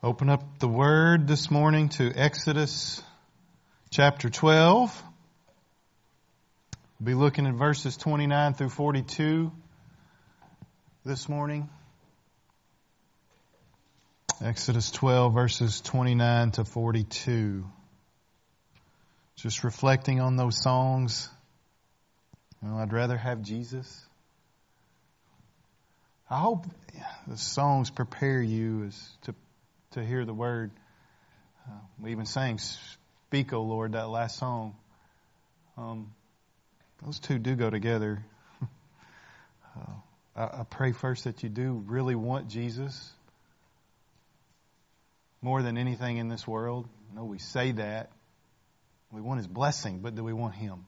Open up the Word this morning to Exodus chapter 12. We'll be looking at verses 29 through 42 this morning. Exodus 12, verses 29 to 42. Just reflecting on those songs. I'd rather have Jesus. I hope the songs prepare you to hear the word. We even sang "Speak, O Lord," that last song. Those two do go together. I pray first that you do really want Jesus more than anything in this world. I know we say that. We want His blessing, but do we want Him?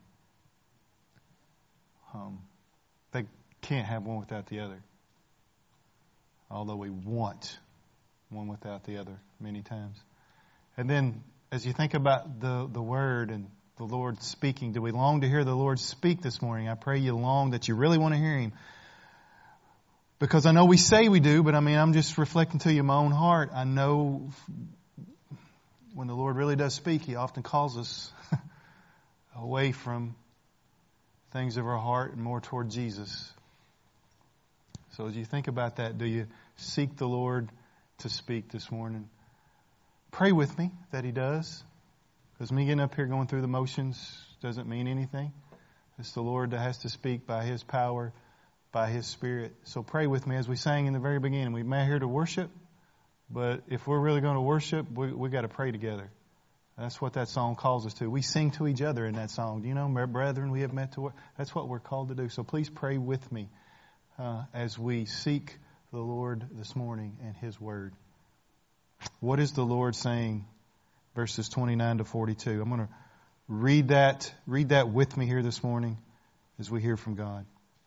They can't have one without the other. Although we want one without the other many times. And then as you think about the Word and the Lord speaking, do we long to hear the Lord speak this morning? I pray you long that you really want to hear Him. Because I know we say we do, but I'm just reflecting to you my own heart. I know when the Lord really does speak, He often calls us away from things of our heart and more toward Jesus. So as you think about that, do you seek the Lord to speak this morning? Pray with me that He does. Because me getting up here going through the motions doesn't mean anything. It's the Lord that has to speak by His power, by His Spirit. So pray with me as we sang in the very beginning. We met here to worship, but if we're really going to worship, we got to pray together. That's what that song calls us to. We sing to each other in that song. Do you know, brethren, we have met to work. That's what we're called to do. So please pray with me as we seek the Lord this morning and His Word. What is the Lord saying? Verses 29 to 42. I'm going to read that with me here this morning as we hear from God.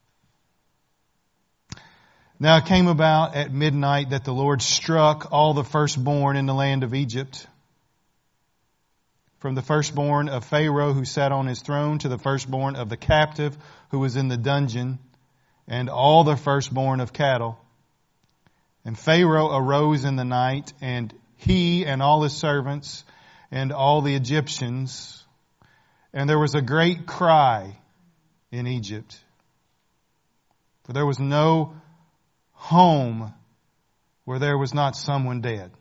Now it came about at midnight that the Lord struck all the firstborn in the land of Egypt, from the firstborn of Pharaoh who sat on his throne to the firstborn of the captive who was in the dungeon, and all the firstborn of cattle. And Pharaoh arose in the night, and he and all his servants and all the Egyptians, and there was a great cry in Egypt, for there was no home where there was not someone dead.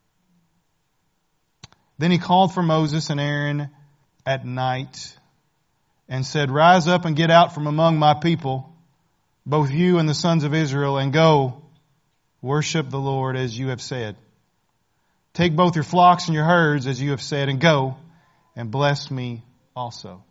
Then he called for Moses and Aaron at night and said, "Rise up and get out from among my people, both you and the sons of Israel, and go worship the Lord as you have said. Take both your flocks and your herds as you have said, and go and bless me also."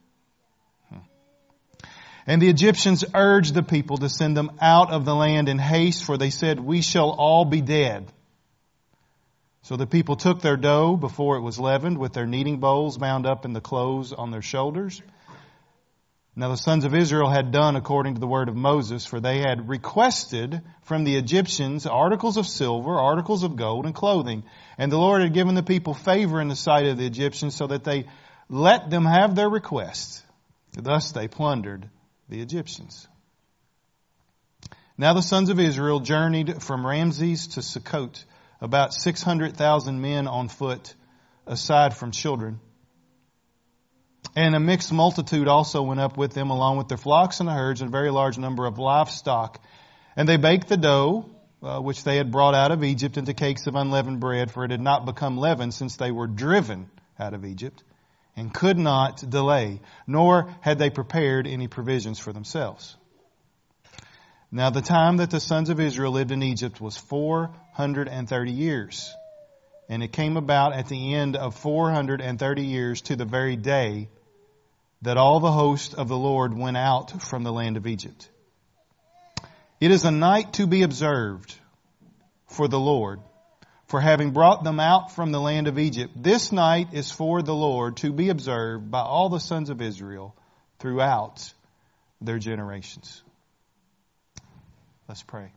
And the Egyptians urged the people to send them out of the land in haste, for they said, "We shall all be dead." So the people took their dough before it was leavened, with their kneading bowls bound up in the clothes on their shoulders. Now the sons of Israel had done according to the word of Moses, for they had requested from the Egyptians articles of silver, articles of gold, and clothing. And the Lord had given the people favor in the sight of the Egyptians, so that they let them have their request. Thus they plundered the Egyptians. Now the sons of Israel journeyed from Ramses to Sukkot, about 600,000 men on foot, aside from children. And a mixed multitude also went up with them, along with their flocks and the herds, and a very large number of livestock. And they baked the dough, which they had brought out of Egypt, into cakes of unleavened bread, for it had not become leavened since they were driven out of Egypt, and could not delay, nor had they prepared any provisions for themselves. Now the time that the sons of Israel lived in Egypt was 430 years. And it came about at the end of 430 years, to the very day, that all the host of the Lord went out from the land of Egypt. It is a night to be observed for the Lord, for having brought them out from the land of Egypt. This night is for the Lord, to be observed by all the sons of Israel throughout their generations. Let's pray.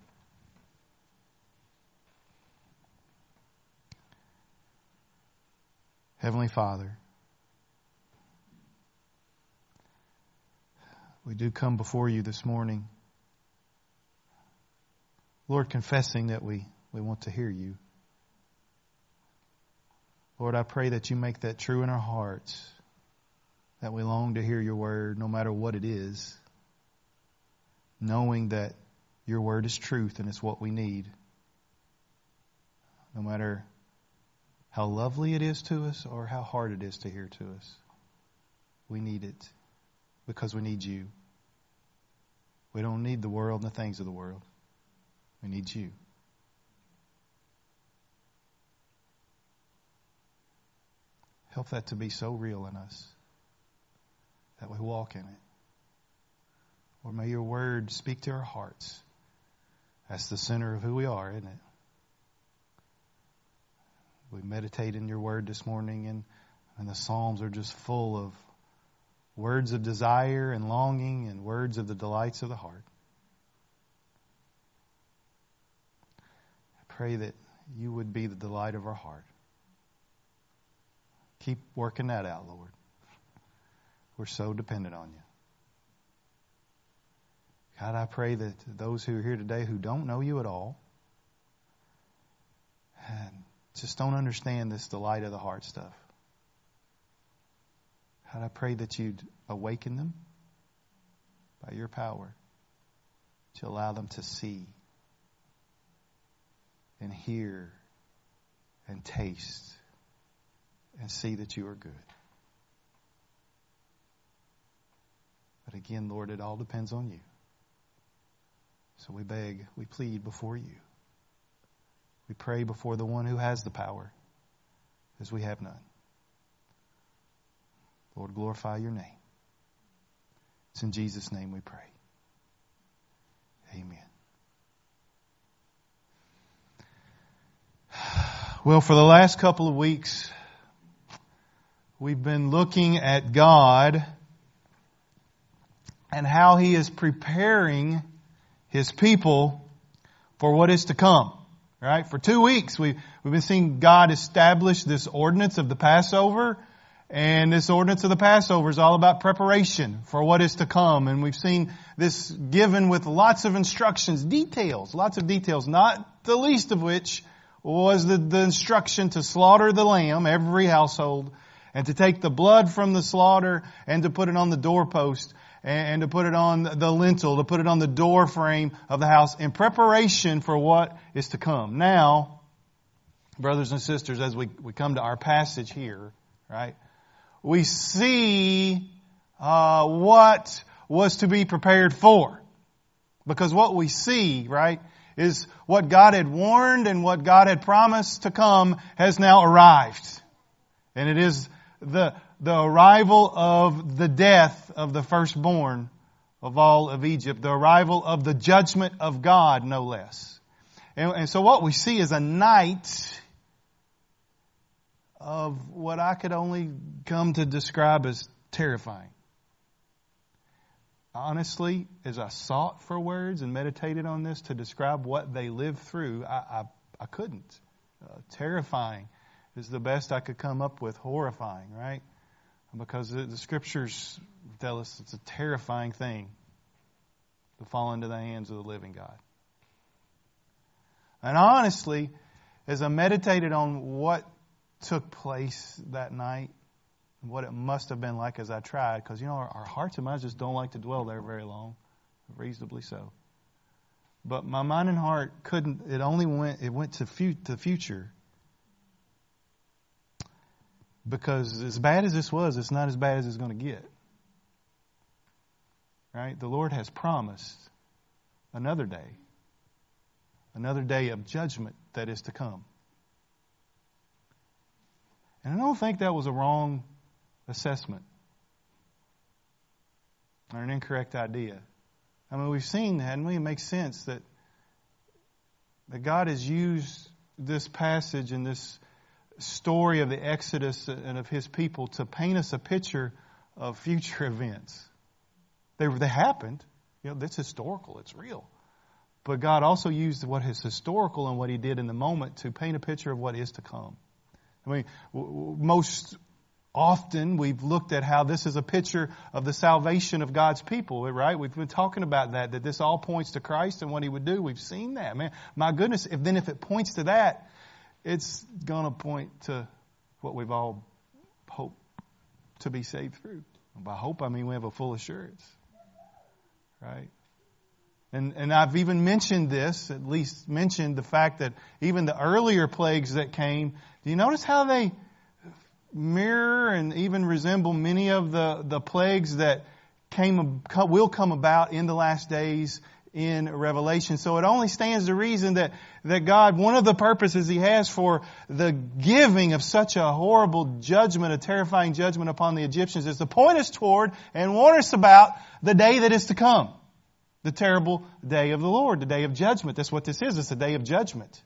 Heavenly Father, we do come before you this morning, Lord, confessing that we want to hear you. Lord, I pray that you make that true in our hearts, that we long to hear your word no matter what it is, knowing that your word is truth and it's what we need. No matter how lovely it is to us or how hard it is to hear to us, we need it because we need you. We don't need the world and the things of the world. We need you. Help that to be so real in us that we walk in it. Or may your word speak to our hearts. That's the center of who we are, isn't it? We meditate in your word this morning, and the Psalms are just full of words of desire and longing and words of the delights of the heart. I pray that you would be the delight of our heart. Keep working that out, Lord. We're so dependent on you. God, I pray that those who are here today who don't know you at all and just don't understand this delight of the heart stuff, God, I pray that you'd awaken them by your power to allow them to see and hear and taste and see that you are good. But again, Lord, it all depends on you. So we beg, we plead before you. We pray before the one who has the power, as we have none. Lord, glorify your name. It's in Jesus' name we pray. Amen. Well, for the last couple of weeks, we've been looking at God and how He is preparing His people for what is to come. Right? For 2 weeks, we've been seeing God establish this ordinance of the Passover. And this ordinance of the Passover is all about preparation for what is to come. And we've seen this given with lots of instructions, lots of details, not the least of which was the instruction to slaughter the lamb, every household, and to take the blood from the slaughter and to put it on the doorpost and to put it on the lintel, to put it on the door frame of the house in preparation for what is to come. Now, brothers and sisters, as we come to our passage here, right, we see what was to be prepared for. Because what we see, right, is what God had warned and what God had promised to come has now arrived. And it is the arrival of the death of the firstborn of all of Egypt, the arrival of the judgment of God, no less. And so what we see is a night of what I could only come to describe as terrifying. Honestly, as I sought for words and meditated on this to describe what they lived through, I couldn't. Terrifying is the best I could come up with. Horrifying, right? Because the Scriptures tell us it's a terrifying thing to fall into the hands of the living God. And honestly, as I meditated on what took place that night, what it must have been like as I tried, because, our hearts and minds just don't like to dwell there very long, reasonably so. But my mind and heart it went to the future. Because as bad as this was, it's not as bad as it's going to get. Right? The Lord has promised another day of judgment that is to come. And I don't think that was a wrong assessment or an incorrect idea. I mean, we've seen, hadn't we? It makes sense that God has used this passage and this story of the Exodus and of His people to paint us a picture of future events. They happened. That's historical. It's real. But God also used what is historical and what He did in the moment to paint a picture of what is to come. I mean, most often we've looked at how this is a picture of the salvation of God's people, right? We've been talking about that this all points to Christ and what He would do. We've seen that, man. My goodness, if it points to that, it's going to point to what we've all hoped to be saved through. By hope, I mean we have a full assurance. Right? And I've even mentioned this, at least mentioned the fact that even the earlier plagues that came, do you notice how they mirror and even resemble many of the plagues that will come about in the last days in Revelation? So it only stands to reason that God, one of the purposes He has for the giving of such a horrible judgment, a terrifying judgment upon the Egyptians, is to point us toward and warn us about the day that is to come. The terrible day of the Lord, the day of judgment. That's what this is. It's a day of judgment.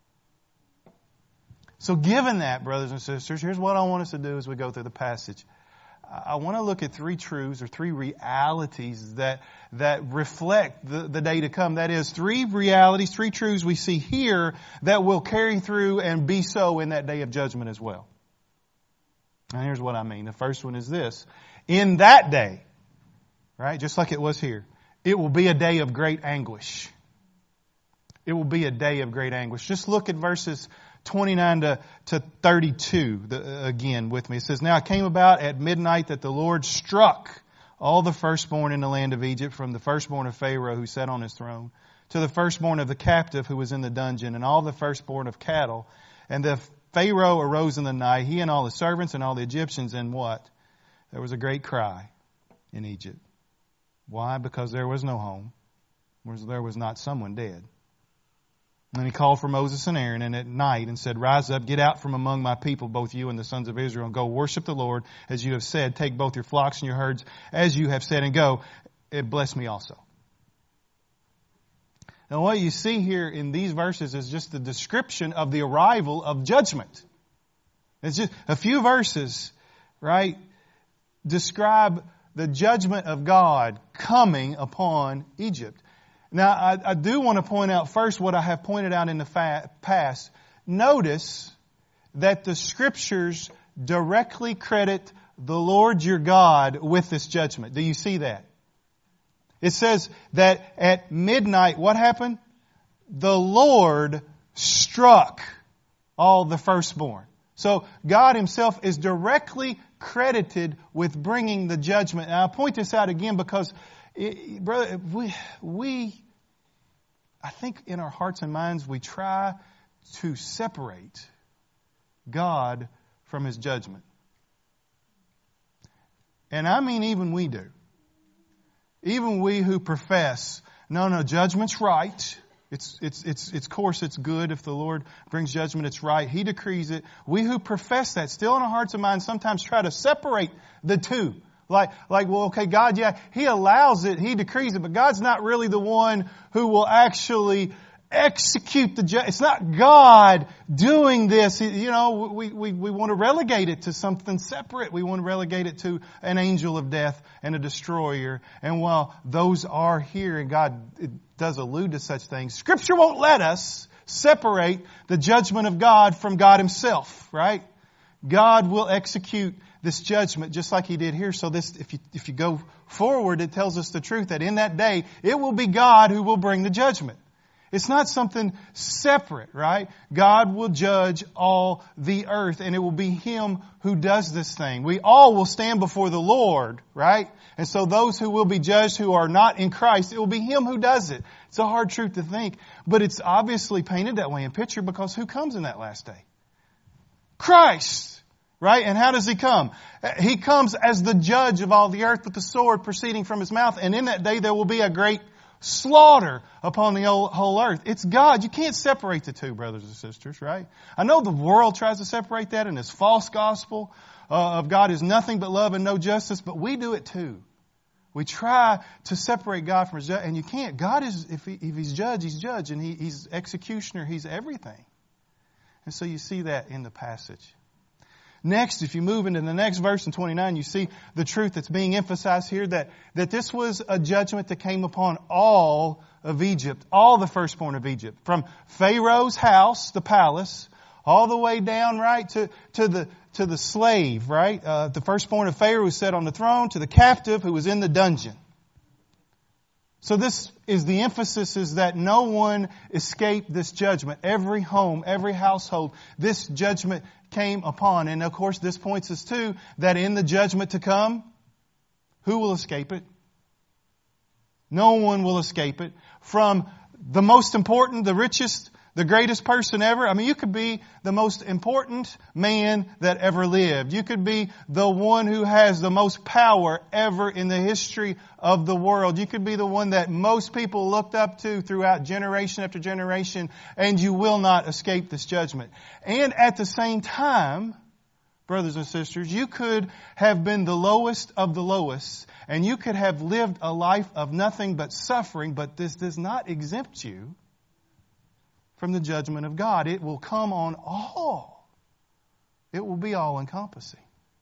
So given that, brothers and sisters, here's what I want us to do as we go through the passage. I want to look at three truths or three realities that reflect the day to come. That is, three realities, three truths we see here that will carry through and be so in that day of judgment as well. Now here's what I mean. The first one is this. In that day, right, just like it was here, it will be a day of great anguish. It will be a day of great anguish. Just look at verses 29 to 32 again with me. It says, Now it came about at midnight that the Lord struck all the firstborn in the land of Egypt, from the firstborn of Pharaoh who sat on his throne, to the firstborn of the captive who was in the dungeon, and all the firstborn of cattle. And the Pharaoh arose in the night, he and all his servants and all the Egyptians, and what? There was a great cry in Egypt. Why? Because there was no home. There was not someone dead. And he called for Moses and Aaron and at night and said, Rise up, get out from among my people, both you and the sons of Israel, and go worship the Lord as you have said. Take both your flocks and your herds as you have said, and go. Bless me also. Now what you see here in these verses is just the description of the arrival of judgment. It's just a few verses, right, describe the judgment of God coming upon Egypt. Now, I do want to point out first what I have pointed out in the past. Notice that the Scriptures directly credit the Lord your God with this judgment. Do you see that? It says that at midnight, what happened? The Lord struck all the firstborn. So God Himself is directly credited with bringing the judgment. And I'll point this out again because, brother, I think in our hearts and minds we try to separate God from His judgment. And I mean even we do. Even we who profess, no, judgment's right. It's course it's good. If the Lord brings judgment, it's right. He decrees it. We who profess that still in our hearts and minds sometimes try to separate the two. Like, well, okay, God, yeah, He allows it, He decrees it, but God's not really the one who will actually execute the judgment. It's not God doing this. You know, we want to relegate it to something separate. We want to relegate it to an angel of death and a destroyer. And while those are here, and God does allude to such things, Scripture won't let us separate the judgment of God from God Himself, right? God will execute this judgment just like He did here. So this, if you go forward, it tells us the truth that in that day, it will be God who will bring the judgment. It's not something separate, right? God will judge all the earth, and it will be Him who does this thing. We all will stand before the Lord, right? And so those who will be judged who are not in Christ, it will be Him who does it. It's a hard truth to think, but it's obviously painted that way in picture because who comes in that last day? Christ. Right? And how does He come? He comes as the judge of all the earth with the sword proceeding from His mouth. And in that day there will be a great slaughter upon the whole earth. It's God. You can't separate the two, brothers and sisters, right? I know the world tries to separate that in this false gospel of God is nothing but love and no justice, but we do it too. We try to separate God from His judge, and you can't. God is, if He's judge, He's judge, and He's executioner, He's everything. And so you see that in the passage. Next, if you move into the next verse in 29, you see the truth that's being emphasized here, that this was a judgment that came upon all of Egypt, all the firstborn of Egypt, from Pharaoh's house, the palace, all the way down right to the slave, right? The firstborn of Pharaoh who sat on the throne, to the captive who was in the dungeon. So this is the emphasis, is that no one escaped this judgment. Every home, every household, this judgment came upon. And of course, this points us to that in the judgment to come, who will escape it? No one will escape it. From the most important, the richest, the greatest person ever. I mean, you could be the most important man that ever lived. You could be the one who has the most power ever in the history of the world. You could be the one that most people looked up to throughout generation after generation, and you will not escape this judgment. And at the same time, brothers and sisters, you could have been the lowest of the lowest, and you could have lived a life of nothing but suffering, but this does not exempt you from the judgment of God. It will come on all. It will be all-encompassing.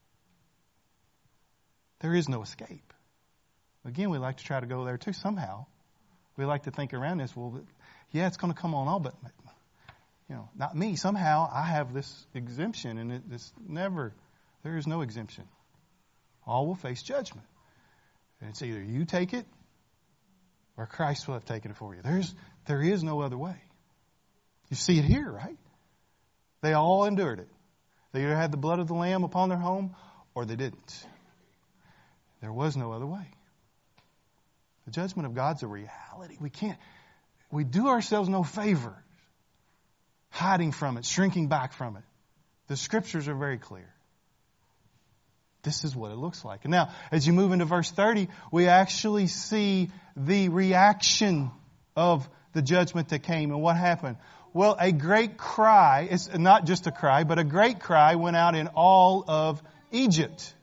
There is no escape. Again, we like to try to go there too somehow. We like to think around this. Well, yeah, it's going to come on all, but not me. Somehow I have this exemption, and there is no exemption. All will face judgment. And it's either you take it or Christ will have taken it for you. There is no other way. You see it here, right? They all endured it. They either had the blood of the Lamb upon their home or they didn't. There was no other way. The judgment of God's a reality. We do ourselves no favor hiding from it, shrinking back from it. The Scriptures are very clear. This is what it looks like. And now, as you move into verse 30, we actually see the reaction of the judgment that came. And what happened? Well, a great cry, it's not just a cry, but a great cry went out in all of Egypt.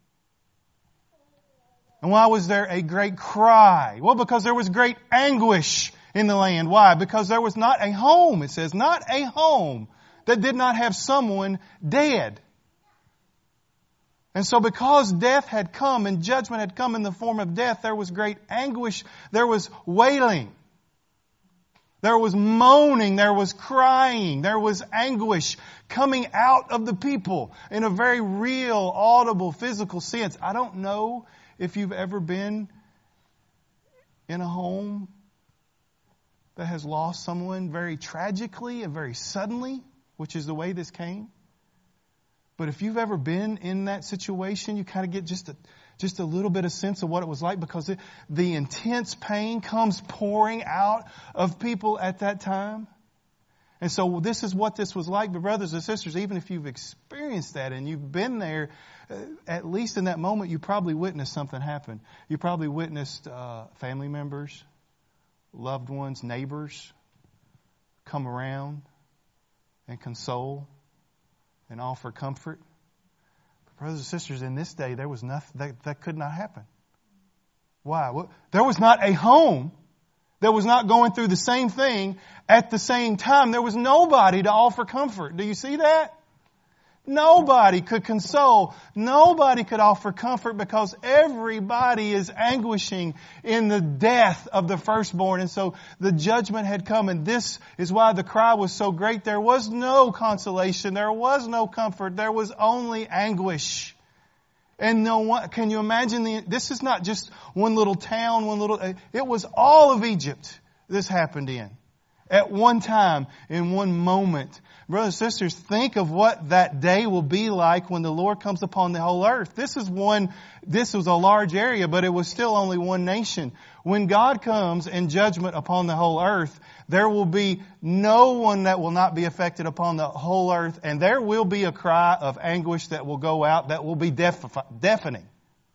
And why was there a great cry? Well, because there was great anguish in the land. Why? Because there was not a home, it says, not a home that did not have someone dead. And so because death had come and judgment had come in the form of death, there was great anguish, there was wailing. There was moaning, there was crying, there was anguish coming out of the people in a very real, audible, physical sense. I don't know if you've ever been in a home that has lost someone very tragically and very suddenly, which is the way this came. But if you've ever been in that situation, you kind of get just a little bit of sense of what it was like, because the intense pain comes pouring out of people at that time. And so this is what this was like. But brothers and sisters, even if you've experienced that and you've been there, at least in that moment, you probably witnessed something happen. You probably witnessed family members, loved ones, neighbors come around and console and offer comfort. But brothers and sisters, in this day, there was nothing that could not happen. Why? Well, there was not a home that was not going through the same thing at the same time. There was nobody to offer comfort. Do you see that? Nobody could console. Nobody could offer comfort, because everybody is anguishing in the death of the firstborn. And so the judgment had come, and this is why the cry was so great. There was no consolation. There was no comfort. There was only anguish. And no one, can you imagine this is not just one little town, it was all of Egypt this happened in. At one time, in one moment. Brothers and sisters, think of what that day will be like when the Lord comes upon the whole earth. This was a large area, but it was still only one nation. When God comes in judgment upon the whole earth, there will be no one that will not be affected upon the whole earth, and there will be a cry of anguish that will go out that will be deafening.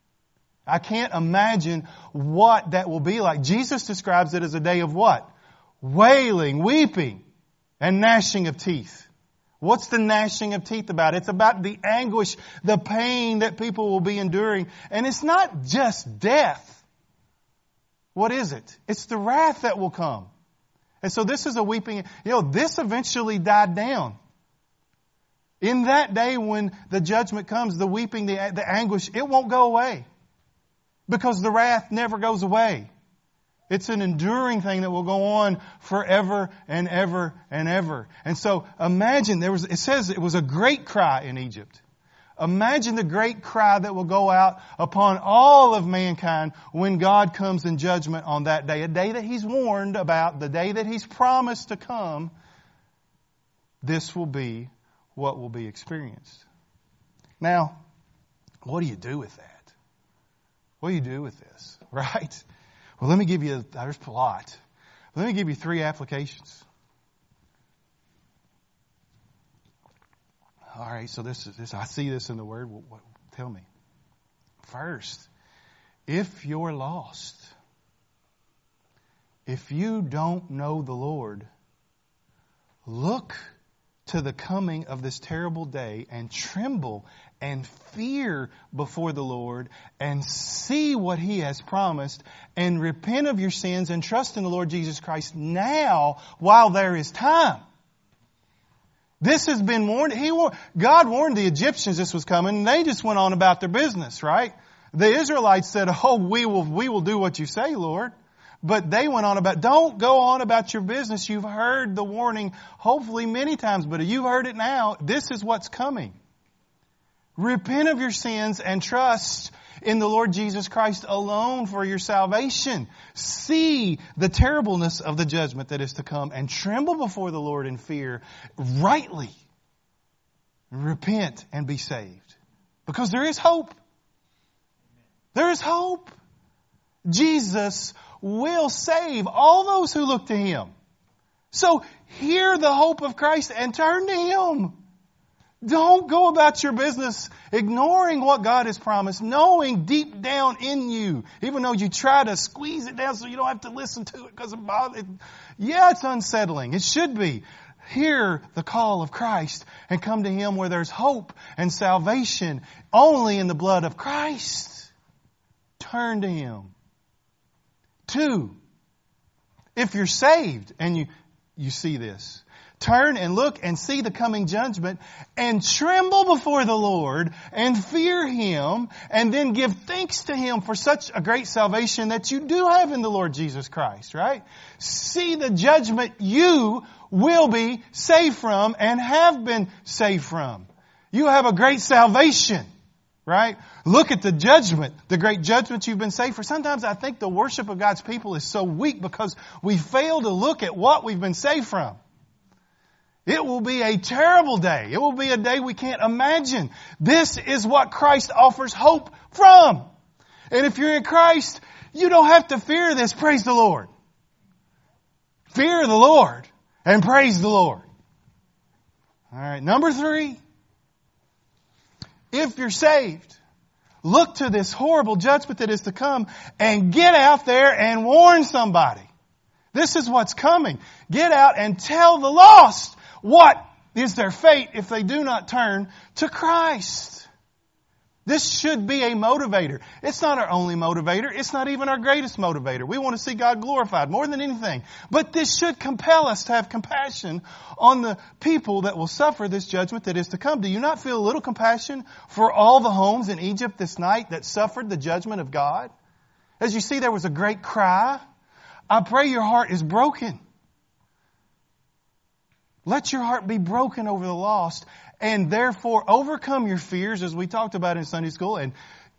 I can't imagine what that will be like. Jesus describes it as a day of what? Wailing, weeping, and gnashing of teeth. What's the gnashing of teeth about? It's about the anguish, the pain that people will be enduring. And it's not just death. What is it? It's the wrath that will come. And so this is a weeping. This eventually died down. In that day when the judgment comes, the weeping, the anguish, it won't go away. Because the wrath never goes away. It's an enduring thing that will go on forever and ever and ever. And so imagine it says it was a great cry in Egypt. Imagine the great cry that will go out upon all of mankind when God comes in judgment on that day. A day that He's warned about, the day that He's promised to come. This will be what will be experienced. Now, what do you do with that? What do you do with this? Right? Well, let me give you, there's a lot. Let me give you 3 applications. All right, so this I see this in the Word. Tell me. First, if you're lost, if you don't know the Lord, look to the coming of this terrible day and tremble and fear before the Lord and see what He has promised and repent of your sins and trust in the Lord Jesus Christ now while there is time. This has been warned. God warned the Egyptians this was coming, and they just went on about their business, right? The Israelites said, "Oh, we will do what you say, Lord." But they went on about, don't go on about your business. You've heard the warning, hopefully many times, but you've heard it now. This is what's coming. Repent of your sins and trust in the Lord Jesus Christ alone for your salvation. See the terribleness of the judgment that is to come and tremble before the Lord in fear rightly. Repent and be saved. Because there is hope. There is hope. Jesus will save all those who look to Him. So hear the hope of Christ and turn to Him. Don't go about your business ignoring what God has promised, knowing deep down in you, even though you try to squeeze it down so you don't have to listen to it because it's unsettling. It should be. Hear the call of Christ and come to Him where there's hope and salvation only in the blood of Christ. Turn to Him. 2, if you're saved and you see this, turn and look and see the coming judgment and tremble before the Lord and fear Him and then give thanks to Him for such a great salvation that you do have in the Lord Jesus Christ, right? See the judgment you will be saved from and have been saved from. You have a great salvation, right? Look at the judgment, the great judgment you've been saved for. Sometimes I think the worship of God's people is so weak because we fail to look at what we've been saved from. It will be a terrible day. It will be a day we can't imagine. This is what Christ offers hope from. And if you're in Christ, you don't have to fear this. Praise the Lord. Fear the Lord and praise the Lord. All right, number 3. If you're saved, look to this horrible judgment that is to come and get out there and warn somebody. This is what's coming. Get out and tell the lost what is their fate if they do not turn to Christ. This should be a motivator. It's not our only motivator. It's not even our greatest motivator. We want to see God glorified more than anything. But this should compel us to have compassion on the people that will suffer this judgment that is to come. Do you not feel a little compassion for all the homes in Egypt this night that suffered the judgment of God? As you see, there was a great cry. I pray your heart is broken. Let your heart be broken over the lost and therefore overcome your fears, as we talked about in Sunday school, and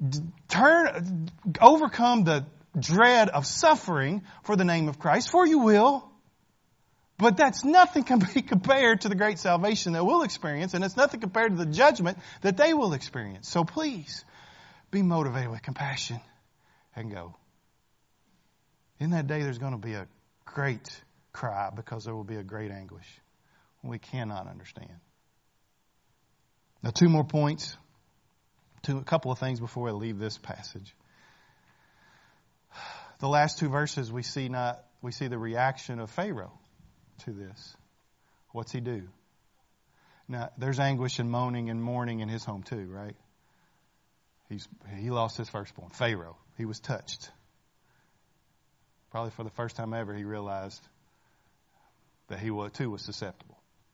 overcome the dread of suffering for the name of Christ, for you will. But that's nothing can be compared to the great salvation that we'll experience, and it's nothing compared to the judgment that they will experience. So please, be motivated with compassion and go. In that day, there's going to be a great cry because there will be a great anguish we cannot understand. Now, 2 more points. A couple of things before I leave this passage. The last 2 verses we see the reaction of Pharaoh to this. What's he do? Now, there's anguish and moaning and mourning in his home too, right? He lost his firstborn, Pharaoh. He was touched. Probably for the first time ever, he realized that he too was susceptible.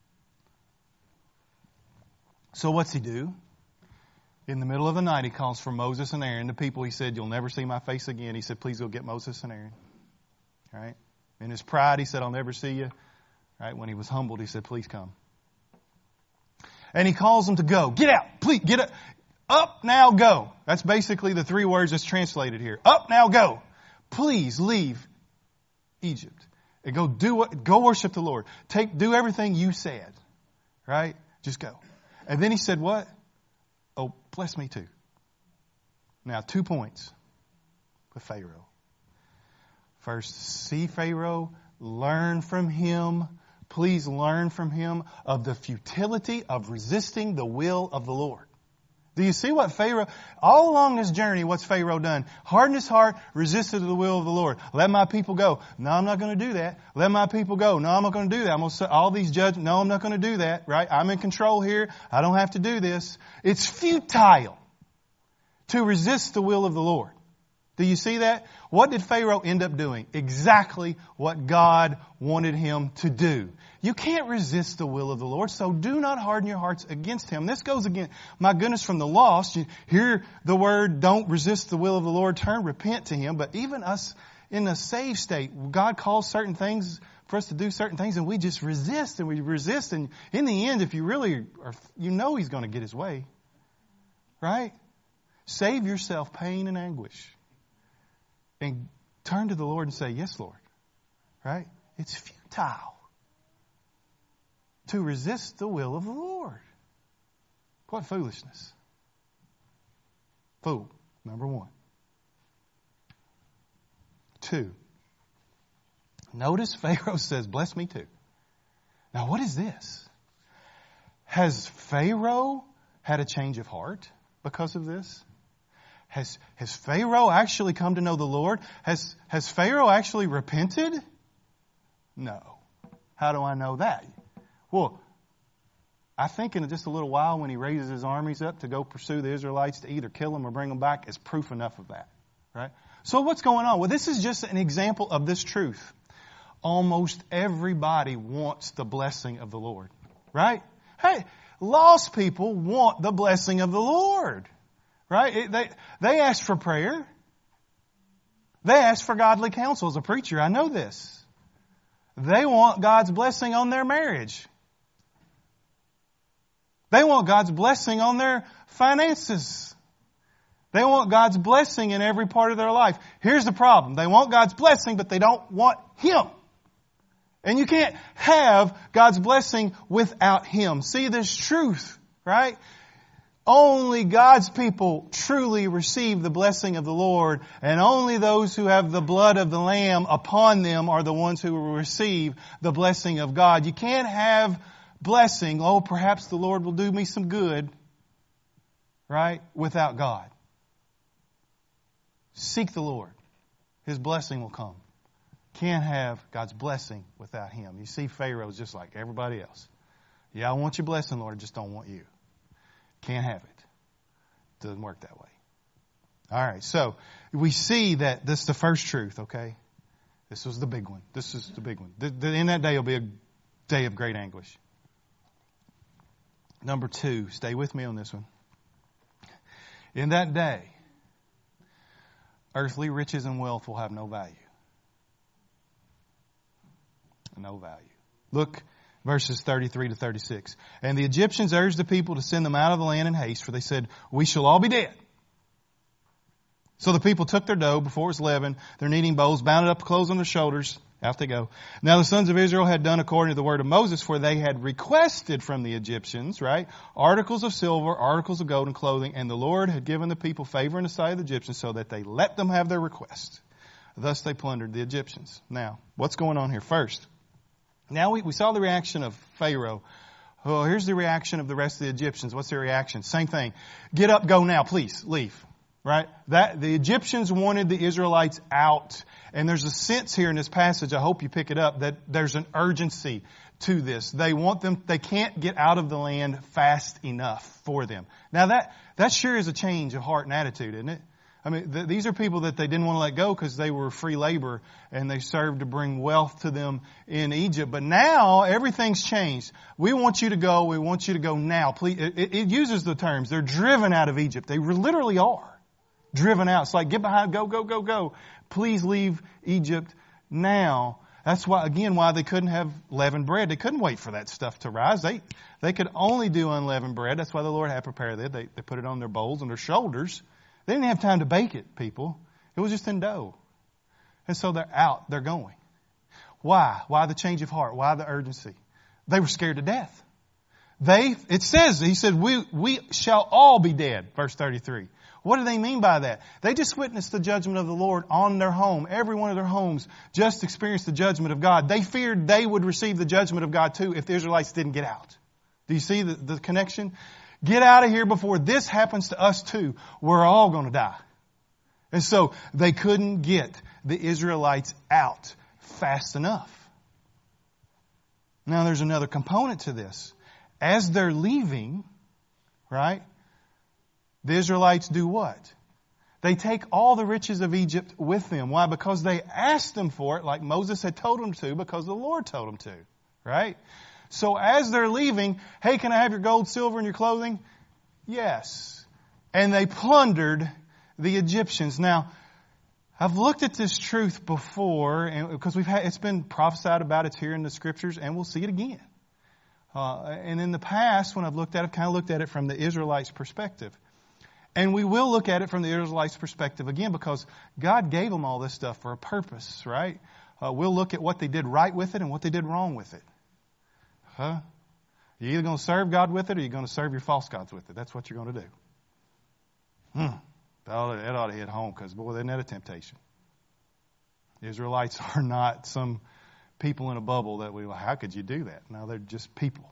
So what's he do? In the middle of the night, he calls for Moses and Aaron. The people, he said, you'll never see my face again. He said, please go get Moses and Aaron. All right? In his pride, he said, I'll never see you. All right? When he was humbled, he said, please come. And he calls them to go. Get out. Please, get up. Up now, go. That's basically the 3 words that's translated here. Up now, go. Please leave Egypt. And go worship the Lord. Do everything you said. Right? Just go. And then he said what? Oh, bless me too. Now, 2 points with Pharaoh. First, see Pharaoh, learn from him. Please learn from him of the futility of resisting the will of the Lord. Do you see what Pharaoh, all along this journey, what's Pharaoh done? Hardened his heart, resisted the will of the Lord. Let my people go. No, I'm not going to do that. Let my people go. No, I'm not going to do that. I'm going to set all these judgments. No, I'm not going to do that. Right? I'm in control here. I don't have to do this. It's futile to resist the will of the Lord. Do you see that? What did Pharaoh end up doing? Exactly what God wanted him to do. You can't resist the will of the Lord, so do not harden your hearts against him. This goes again, my goodness, from the lost. You hear the word, don't resist the will of the Lord, repent to him. But even us in a saved state, God calls certain things for us to do certain things, and we just resist, and we resist. And in the end, if you really are, you know he's going to get his way. Right? Save yourself pain and anguish. And turn to the Lord and say, yes, Lord. Right? It's futile to resist the will of the Lord. What foolishness. Fool, number 1. 2. Notice Pharaoh says, bless me too. Now what is this? Has Pharaoh had a change of heart because of this? Has Pharaoh actually come to know the Lord? Has Pharaoh actually repented? No. How do I know that? Well, I think in just a little while when he raises his armies up to go pursue the Israelites to either kill them or bring them back is proof enough of that. Right? So what's going on? Well, this is just an example of this truth. Almost everybody wants the blessing of the Lord. Right? Hey, lost people want the blessing of the Lord. Right? They ask for prayer. They ask for godly counsel. As a preacher, I know this. They want God's blessing on their marriage. They want God's blessing on their finances. They want God's blessing in every part of their life. Here's the problem. They want God's blessing, but they don't want Him. And you can't have God's blessing without Him. See this truth, right? Only God's people truly receive the blessing of the Lord, and only those who have the blood of the Lamb upon them are the ones who will receive the blessing of God. You can't have blessing, oh, perhaps the Lord will do me some good, right, without God. Seek the Lord. His blessing will come. Can't have God's blessing without Him. You see, Pharaoh's just like everybody else. Yeah, I want your blessing, Lord, I just don't want you. Can't have it. Doesn't work that way. All right, so we see that this is the first truth, okay? This was the big one. This is the big one. In that day will be a day of great anguish. Number 2, stay with me on this one. In that day, earthly riches and wealth will have no value. No value. Look, verses 33 to 36. And the Egyptians urged the people to send them out of the land in haste, for they said, we shall all be dead. So the people took their dough before it was leavened, their kneading bowls, bound it up close on their shoulders. Out they go. Now the sons of Israel had done according to the word of Moses, for they had requested from the Egyptians, right, articles of silver, articles of gold and clothing, and the Lord had given the people favor in the sight of the Egyptians, so that they let them have their request. Thus they plundered the Egyptians. Now, what's going on here? First, now we saw the reaction of Pharaoh. Oh, here's the reaction of the rest of the Egyptians. What's their reaction? Same thing. Get up, go now, please, leave. Right? That the Egyptians wanted the Israelites out. And there's a sense here in this passage, I hope you pick it up, that there's an urgency to this. They want them, they can't get out of the land fast enough for them. Now that sure is a change of heart and attitude, isn't it? I mean, these are people that they didn't want to let go because they were free labor and they served to bring wealth to them in Egypt. But now everything's changed. We want you to go. We want you to go now. Please. It uses the terms. They're driven out of Egypt. They literally are driven out. It's like, get behind, go, go, go, go. Please leave Egypt now. That's why, again, why they couldn't have leavened bread. They couldn't wait for that stuff to rise. They could only do unleavened bread. That's why the Lord had prepared it. They put it on their bowls and their shoulders. They didn't have time to bake it, people. It was just in dough. And so they're out. They're going. Why? Why the change of heart? Why the urgency? They were scared to death. It says, he said, we shall all be dead, verse 33. What do they mean by that? They just witnessed the judgment of the Lord on their home. Every one of their homes just experienced the judgment of God. They feared they would receive the judgment of God too if the Israelites didn't get out. Do you see the connection? Get out of here before this happens to us too. We're all going to die. And so they couldn't get the Israelites out fast enough. Now there's another component to this. As they're leaving, right, the Israelites do what? They take all the riches of Egypt with them. Why? Because they asked them for it like Moses had told them to, because the Lord told them to, right? So as they're leaving, hey, can I have your gold, silver, and your clothing? Yes. And they plundered the Egyptians. Now, I've looked at this truth before, and because it's been prophesied about, it's here in the scriptures, and we'll see it again. And in the past, when I've looked at it, I've kind of looked at it from the Israelites' perspective. And we will look at it from the Israelites' perspective again, because God gave them all this stuff for a purpose, right? We'll look at what they did right with it and what they did wrong with it. You're either going to serve God with it or you're going to serve your false gods with it. That's what you're going to do. That ought to hit home, because, boy, isn't that a temptation? The Israelites are not some people in a bubble that how could you do that? No, they're just people.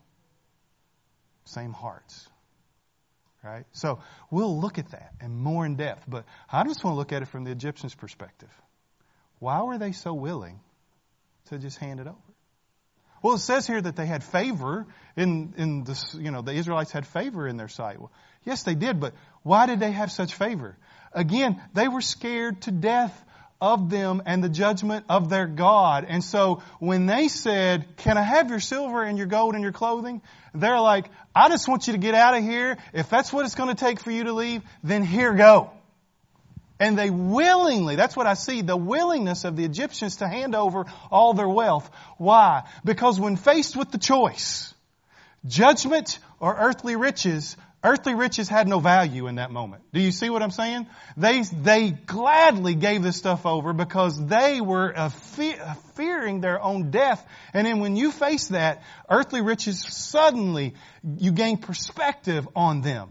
Same hearts. Right? So we'll look at that and more in depth. But I just want to look at it from the Egyptians' perspective. Why were they so willing to just hand it over? Well, it says here that they had favor in this, the Israelites had favor in their sight. Well, yes, they did, but why did they have such favor? Again, they were scared to death of them and the judgment of their God. And so when they said, can I have your silver and your gold and your clothing? They're like, I just want you to get out of here. If that's what it's going to take for you to leave, then here go. And they willingly, that's what I see, the willingness of the Egyptians to hand over all their wealth. Why? Because when faced with the choice, judgment or earthly riches had no value in that moment. Do you see what I'm saying? They gladly gave this stuff over because they were fearing their own death. And then when you face that, earthly riches, suddenly you gain perspective on them.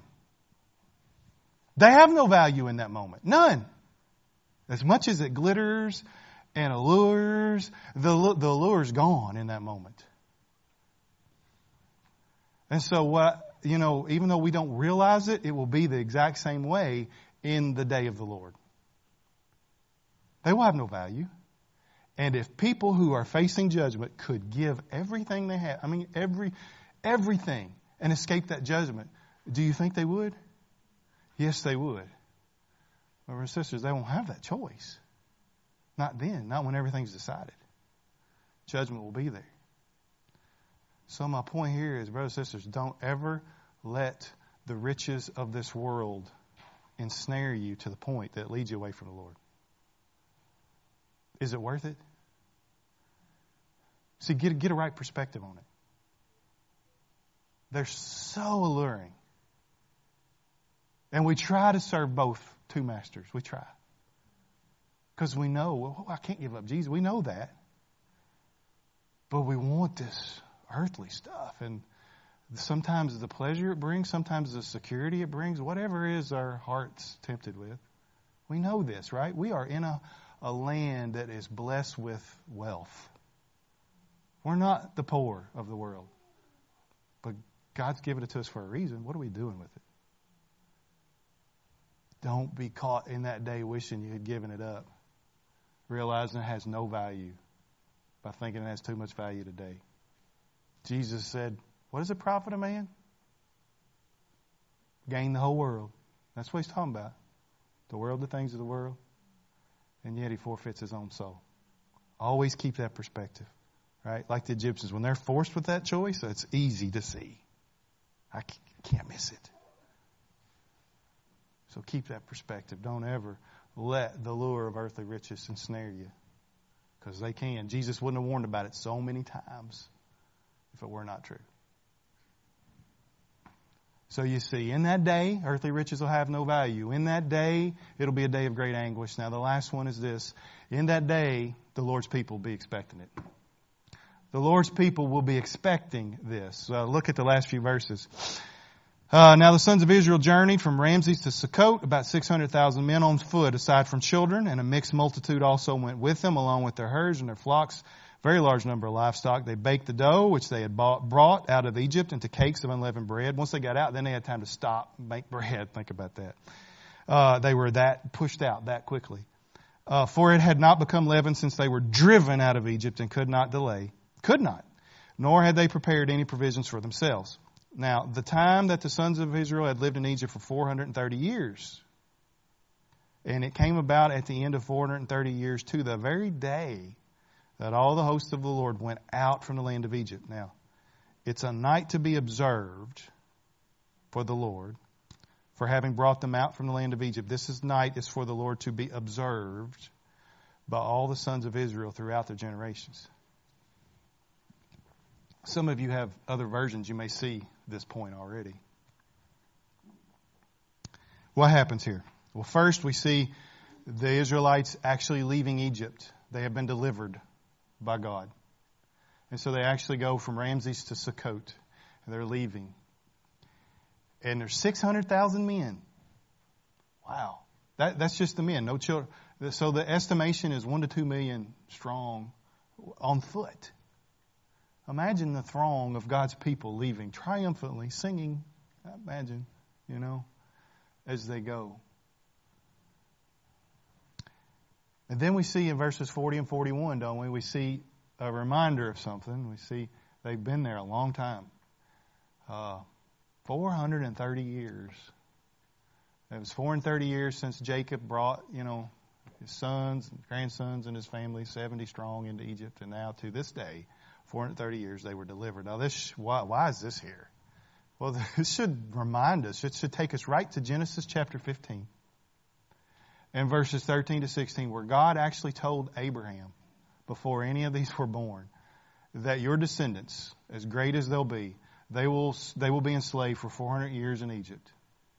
They have no value in that moment. None. As much as it glitters and allures, the allure's gone in that moment. And so even though we don't realize it, it will be the exact same way in the day of the Lord. They will have no value. And if people who are facing judgment could give everything they have, everything, and escape that judgment, do you think they would? Yes, they would. Brothers and sisters, they won't have that choice. Not then, not when everything's decided. Judgment will be there. So my point here is, brothers and sisters, don't ever let the riches of this world ensnare you to the point that leads you away from the Lord. Is it worth it? See, get a right perspective on it. They're so alluring. And we try to serve both two masters. We try. Because we know, I can't give up Jesus. We know that. But we want this earthly stuff. And sometimes the pleasure it brings, sometimes the security it brings, whatever it is our heart's tempted with. We know this, right? We are in a land that is blessed with wealth. We're not the poor of the world. But God's given it to us for a reason. What are we doing with it? Don't be caught in that day wishing you had given it up, realizing it has no value by thinking it has too much value today. Jesus said, what does it profit a man? Gain the whole world. That's what he's talking about. The world, the things of the world. And yet he forfeits his own soul. Always keep that perspective. Right? Like the Egyptians. When they're forced with that choice, it's easy to see. I can't miss it. So keep that perspective. Don't ever let the lure of earthly riches ensnare you. because they can. Jesus wouldn't have warned about it so many times if it were not true. So you see, in that day, earthly riches will have no value. In that day, it'll be a day of great anguish. Now, the last one is this. In that day, the Lord's people will be expecting it. The Lord's people will be expecting this. Look at the last few verses. Now the sons of Israel journeyed from Ramses to Sukkot, about 600,000 men on foot, aside from children, and a mixed multitude also went with them, along with their herds and their flocks, very large number of livestock. They baked the dough, which they had brought out of Egypt, into cakes of unleavened bread. Once they got out, then they had time to stop and make bread. Think about that. They were that pushed out that quickly. For it had not become leavened since they were driven out of Egypt and could not delay. Could not. Nor had they prepared any provisions for themselves. Now, the time that the sons of Israel had lived in Egypt for 430 years. And it came about at the end of 430 years to the very day that all the hosts of the Lord went out from the land of Egypt. Now, it's a night to be observed for the Lord, for having brought them out from the land of Egypt. This night is for the Lord to be observed by all the sons of Israel throughout their generations. Some of you have other versions. You may see this point already. What happens here? Well, first we see the Israelites actually leaving Egypt. They have been delivered by God. And so they actually go from Ramses to Sukkot. And they're leaving. And there's 600,000 men. Wow. That's just the men, no children. So the estimation is 1 to 2 million strong on foot. Imagine the throng of God's people leaving triumphantly, singing, imagine, as they go. And then we see in verses 40 and 41, don't we? We see a reminder of something. We see they've been there a long time. 430 years. It was 430 years since Jacob brought, his sons and grandsons and his family 70 strong into Egypt. And now to this day, 430 years they were delivered. Now why is this here? Well, this should remind us. It should take us right to Genesis chapter 15 and verses 13 to 16, where God actually told Abraham, before any of these were born, that your descendants, as great as they'll be, they will be enslaved for 400 years in Egypt.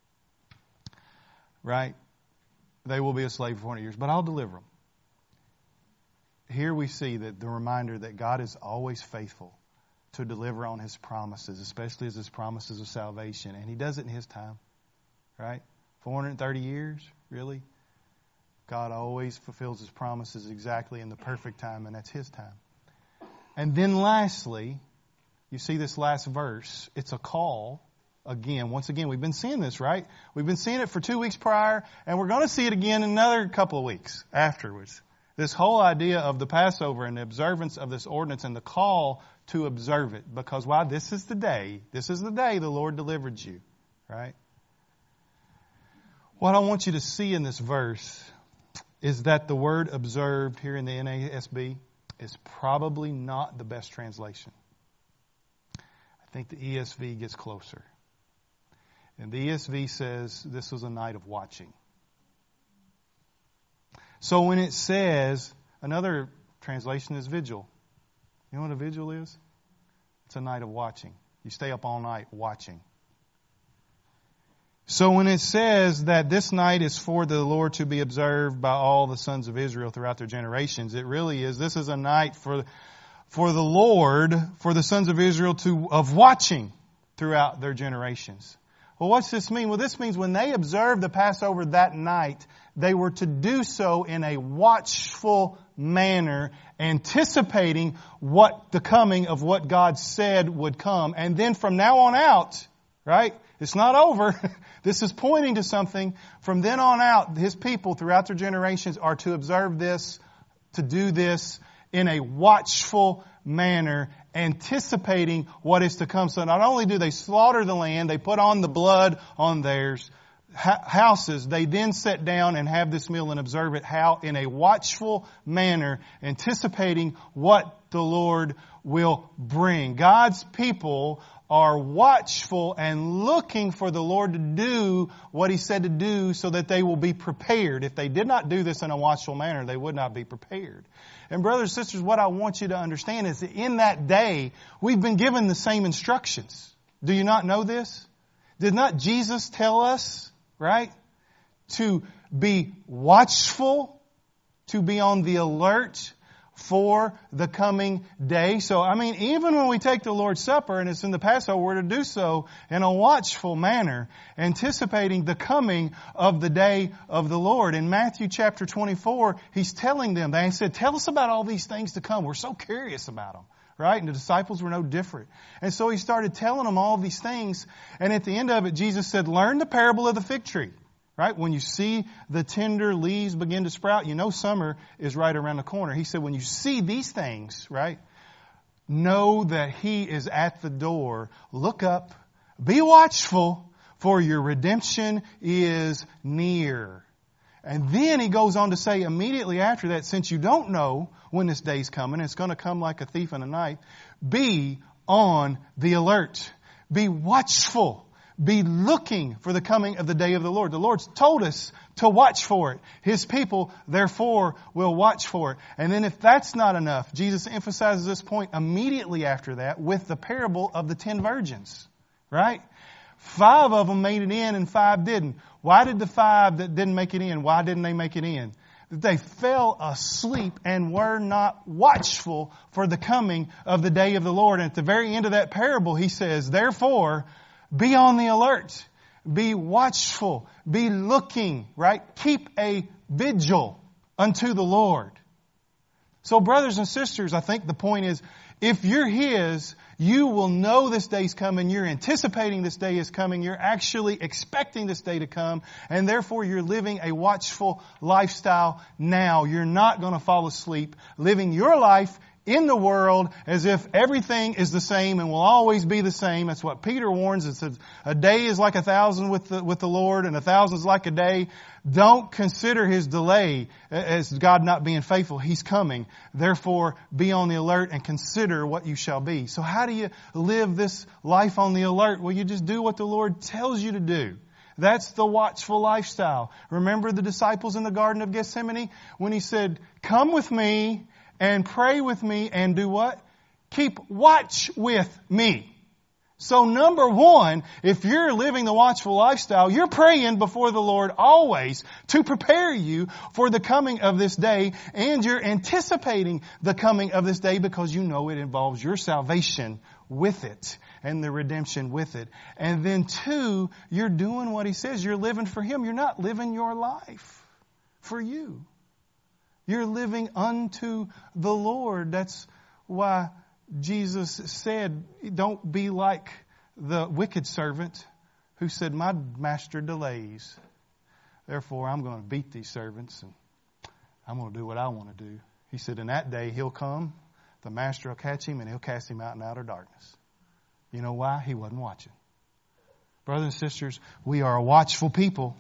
Right? They will be enslaved for 400 years, but I'll deliver them. Here we see that the reminder that God is always faithful to deliver on His promises, especially as His promises of salvation. And He does it in His time. Right? 430 years? Really? God always fulfills His promises exactly in the perfect time, and that's His time. And then lastly, you see this last verse. It's a call. Once again, we've been seeing this, right? We've been seeing it for 2 weeks prior, and we're going to see it again in another couple of weeks afterwards. This whole idea of the Passover and the observance of this ordinance and the call to observe it. Because why? This is the day the Lord delivered you. Right? What I want you to see in this verse is that the word observed here in the NASB is probably not the best translation. I think the ESV gets closer. And the ESV says this was a night of watching. So when it says, another translation is vigil. You know what a vigil is? It's a night of watching. You stay up all night watching. So when it says that this night is for the Lord to be observed by all the sons of Israel throughout their generations, it really is. This is a night for the Lord, for the sons of Israel of watching throughout their generations. Well, what's this mean? Well, this means when they observed the Passover that night, they were to do so in a watchful manner, anticipating the coming of what God said would come. And then from now on out, right? It's not over. This is pointing to something. From then on out, His people throughout their generations are to observe this, to do this in a watchful manner, anticipating what is to come. So not only do they slaughter the land, they put on the blood on their houses, they then sit down and have this meal and observe it in a watchful manner, anticipating what the Lord will bring. God's people are watchful and looking for the Lord to do what He said to do so that they will be prepared. If they did not do this in a watchful manner, they would not be prepared. And brothers and sisters, what I want you to understand is that in that day, we've been given the same instructions. Do you not know this? Did not Jesus tell us, right, to be watchful, to be on the alert for the coming day? So, I mean, even when we take the Lord's Supper, and it's in the Passover, we're to do so in a watchful manner, anticipating the coming of the day of the Lord. In Matthew chapter 24, He's telling them, they said, tell us about all these things to come. We're so curious about them. Right? And the disciples were no different. And so He started telling them all these things. And at the end of it, Jesus said, learn the parable of the fig tree. Right? When you see the tender leaves begin to sprout, you know summer is right around the corner. He said, when you see these things, right, know that He is at the door. Look up, be watchful, for your redemption is near. And then He goes on to say immediately after that, since you don't know when this day's coming, it's going to come like a thief in the night, be on the alert. Be watchful. Be looking for the coming of the day of the Lord. The Lord's told us to watch for it. His people, therefore, will watch for it. And then if that's not enough, Jesus emphasizes this point immediately after that with the parable of the 10 virgins. Right? 5 of them made it in and 5 didn't. Why did the 5 that didn't make it in? Why didn't they make it in? They fell asleep and were not watchful for the coming of the day of the Lord. And at the very end of that parable, He says, therefore, be on the alert. Be watchful. Be looking, right? Keep a vigil unto the Lord. So brothers and sisters, I think the point is, if you're His, you will know this day's coming. You're anticipating this day is coming. You're actually expecting this day to come. And therefore, you're living a watchful lifestyle now. You're not going to fall asleep living your life in the world as if everything is the same and will always be the same. That's what Peter warns. It says, a day is like 1,000 with the Lord, and 1,000 is like a day. Don't consider His delay as God not being faithful. He's coming. Therefore, be on the alert and consider what you shall be. So how do you live this life on the alert? Well, you just do what the Lord tells you to do. That's the watchful lifestyle. Remember the disciples in the Garden of Gethsemane when He said, come with me and pray with me and do what? Keep watch with me. So number one, if you're living the watchful lifestyle, you're praying before the Lord always to prepare you for the coming of this day, and you're anticipating the coming of this day because you know it involves your salvation with it and the redemption with it. And then 2, you're doing what He says. You're living for Him. You're not living your life for you. You're living unto the Lord. That's why Jesus said, don't be like the wicked servant who said, my master delays. Therefore, I'm going to beat these servants and I'm going to do what I want to do. He said, in that day, he'll come, the master will catch him, and he'll cast him out in outer darkness. You know why? He wasn't watching. Brothers and sisters, we are a watchful people.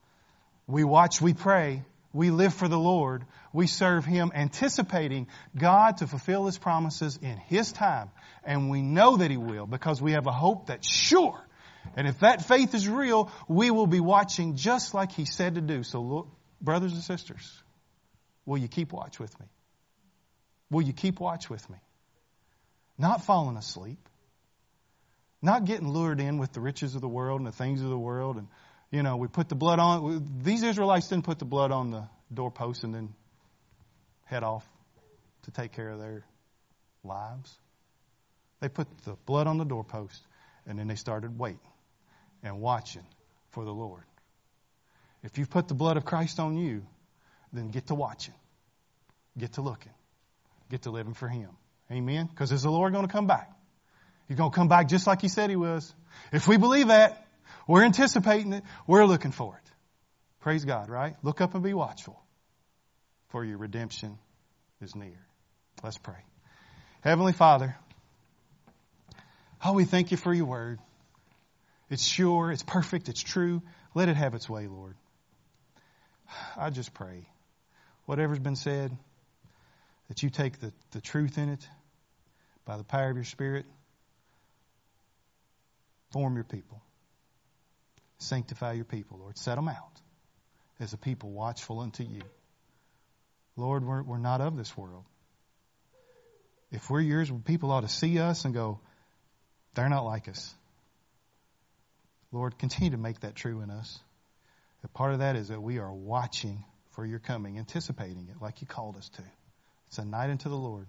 We watch, we pray. We live for the Lord. We serve Him anticipating God to fulfill His promises in His time. And we know that He will because we have a hope that's sure. And if that faith is real, we will be watching just like He said to do. So look, brothers and sisters, will you keep watch with me? Will you keep watch with me? Not falling asleep. Not getting lured in with the riches of the world and the things of the world. And, you know, we put the blood on. These Israelites didn't put the blood on the doorpost and then head off to take care of their lives. They put the blood on the doorpost and then they started waiting and watching for the Lord. If you've put the blood of Christ on you, then get to watching. Get to looking. Get to living for Him. Amen? Because is the Lord going to come back? He's going to come back just like He said He was. If we believe that, we're anticipating it. We're looking for it. Praise God, right? Look up and be watchful, for your redemption is near. Let's pray. Heavenly Father, we thank You for Your word. It's sure, it's perfect, it's true. Let it have its way, Lord. I just pray, whatever's been said, that You take the truth in it by the power of Your Spirit Form your people. Sanctify your people, Lord. Set them out as a people watchful unto you. Lord, we're not of this world. If we're yours, people ought to see us and go, they're not like us. Lord, continue to make that true in us. A part of that is that we are watching for your coming, anticipating it like you called us to. It's a night unto the Lord.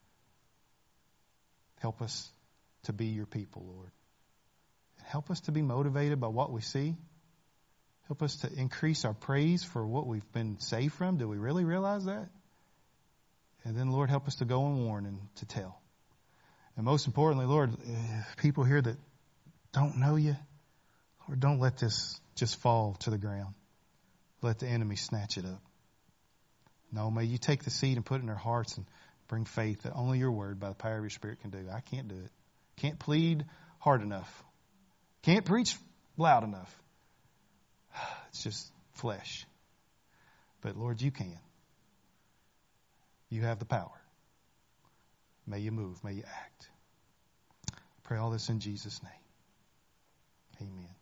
Help us to be your people, Lord. Help us to be motivated by what we see. Help us to increase our praise for what we've been saved from. Do we really realize that? And then, Lord, help us to go and warn and to tell. And most importantly, Lord, people here that don't know you, Lord, don't let this just fall to the ground. Let the enemy snatch it up. No, may you take the seed and put it in their hearts and bring faith that only your word by the power of your Spirit can do. I can't do it. Can't plead hard enough. Can't preach loud enough. It's just flesh. But Lord, you can. You have the power. May you move. May you act. I pray all this in Jesus' name. Amen.